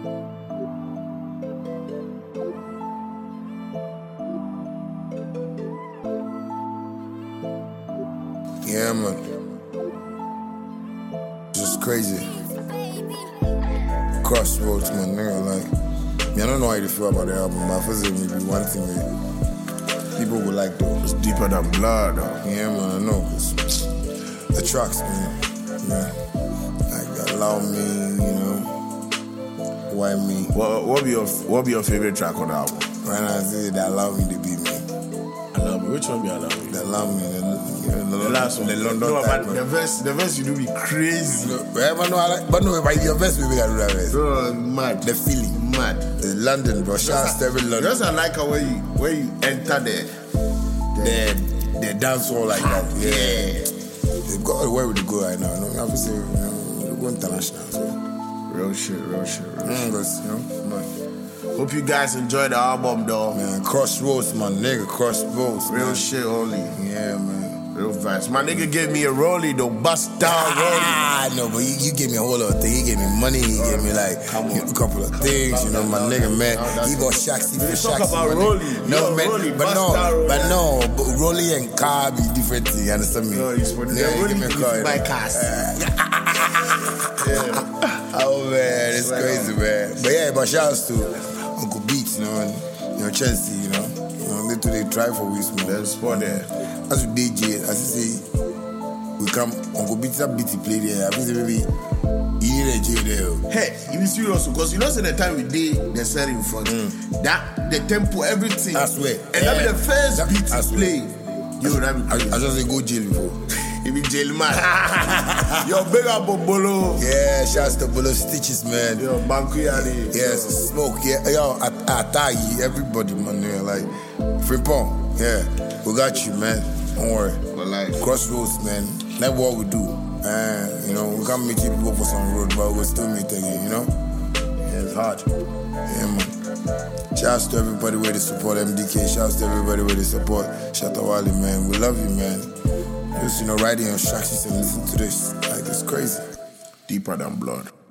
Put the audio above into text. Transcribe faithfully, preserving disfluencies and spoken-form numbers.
Yeah, man. Just crazy. Crossroads, man, nigga, like, me, I don't know how you feel about the album, but I feel like maybe one thing that people would like, though. It's deeper than blood, though. Yeah, man, I know, cause the tracks, man, yeah, like, allow me, you know, why me? What what be your what be your favorite track on the album? Right now, I say that allow me to be me. Allow me. Which one be allow me? That allow me, the, you know, the, The last one. the London no, type, but the verse, the verse you do be crazy. No, but no, I like, but no, by your verse, we gotta do that verse. Bro, mad. The feeling, Mad. the London, bro. Shout out to every London. Just I like how where you where you enter there. The the dance hall like that. Yeah, they've got where we go right now. No, I have to say, you know, we go international. So. Real shit, real shit, real Mm, shit. but, you know, man. Hope you guys enjoy the album, though. Man, Crossroads, my nigga, Crossroads. Real man. shit, only. Yeah, man. Real vibes. My nigga gave me a rollie, though. Bust down rollie. Ah, no, but you, you gave me a whole lot of things. He gave me money. He gave me like a couple of things. You know, my nigga, man. He got Shaxi for They talk Shaxi. about my nigga. Rollie. No, Yo, man, Rollie, but bust no, down Rollie. but no, but Rollie and car be different things. You understand me? No, he's for the Yeah, Rollie give me a is car. my you know. cast. Oh man, it's crazy, man. But yeah, but shouts to Uncle Beats, you know, and you know Chelsea, you know, you know they today try for we small. There's spot there. As we D J, as I say, we come Uncle Beats that beat play there. I think maybe he did a J there. Hey, you be serious because you know, say the time we did the set in front, that the tempo, everything. I swear. And that be the first That- beat I you swear. play. Yo, that be I, crazy. I just say go jail before. He be jail man. Yo, big up Bolo. Yeah, shouts to Bolo Stitches, man. Yo, Banku Yadi. Yes, Smoke, yeah, yo, Atayi, everybody, man, yeah, like, Frimpong, yeah, we got you, man, don't worry. But like, Crossroads, man, that's what we do, and, you know, we can't meet people for some road, but we'll still meet again, you know? Yeah, it's hard. Yeah, man. Shouts to everybody where they support M D K, shouts to everybody where they support Shatawali, man, we love you, man. Just, you know, writing your instructions and listen to this, like, it's crazy. deeper than blood.